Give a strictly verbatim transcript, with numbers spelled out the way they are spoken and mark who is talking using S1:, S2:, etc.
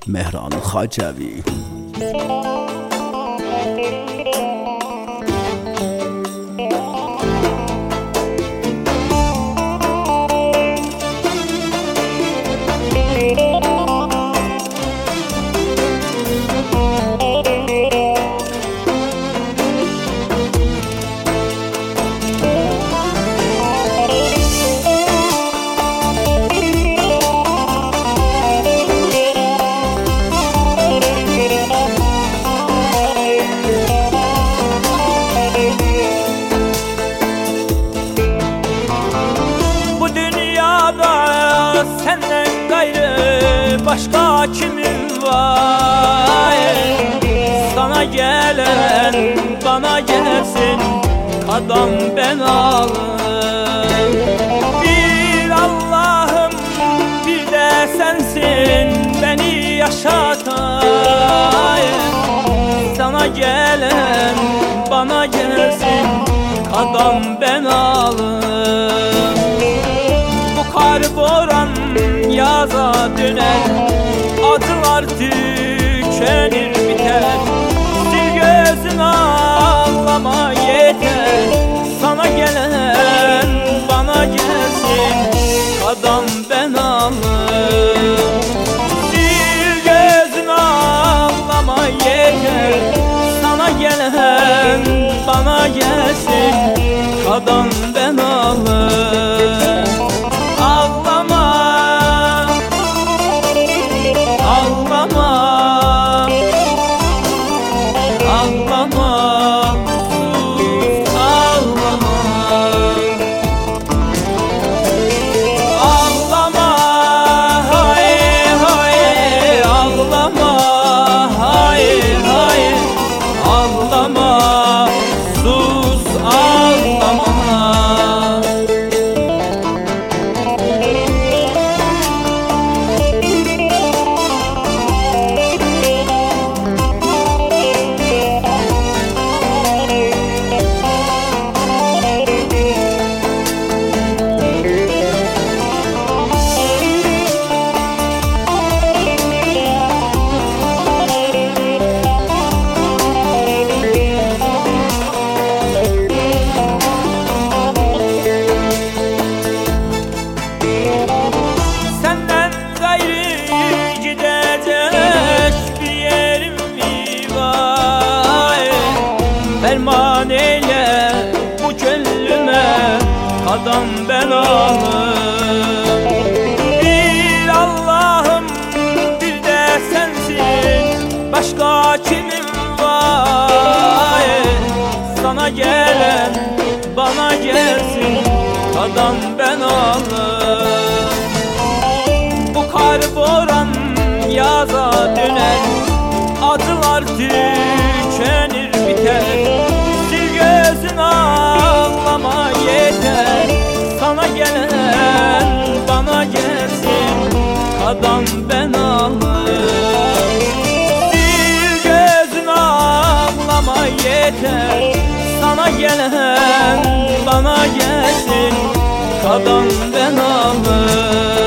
S1: Mehran Xacəvi.
S2: Senden gayrı başka kimin var? Sana gelen bana gelsin, kadam ben alım. Bir Allah'ım bir de sensin beni yaşatan. Sana gelen bana gelsin, kadam ben alım. Kar boran yaza döner, acılar tükenir biter. Sil gözün ağlama yeter, sana gelen bana gelsin, kadam ben alım. Sil gözün ağlama yeter, sana gelen bana gelsin, kadam ben alım. Ferman eyle bu gönlüme, kadam ben alım. Bir Allah'ım bir de sensin, başka kimin var? Sana gelen bana gelsin, kadam ben alım. Bu kar boran yaza döner, acılar tükenir biter. Sil gözün ağlama yeter, sana gelen bana gelsin, kadam ben alım. Sil gözün ağlama yeter, sana gelen bana gelsin, kadam ben alım.